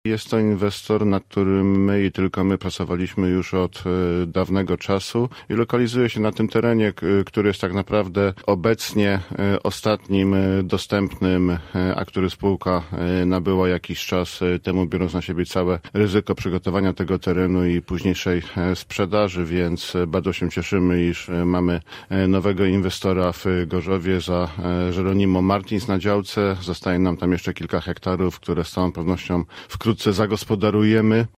Jest to inwestor, nad którym my i tylko my pracowaliśmy już od dawnego czasu i lokalizuje się na tym terenie, który jest tak naprawdę obecnie ostatnim dostępnym, a który spółka nabyła jakiś czas temu, biorąc na siebie całe ryzyko przygotowania tego terenu i późniejszej sprzedaży, więc bardzo się cieszymy, iż mamy nowego inwestora w Gorzowie za Jeronimo Martins na działce. Zostaje nam tam jeszcze kilka hektarów, które z całą pewnością wkrótce zagospodarujemy.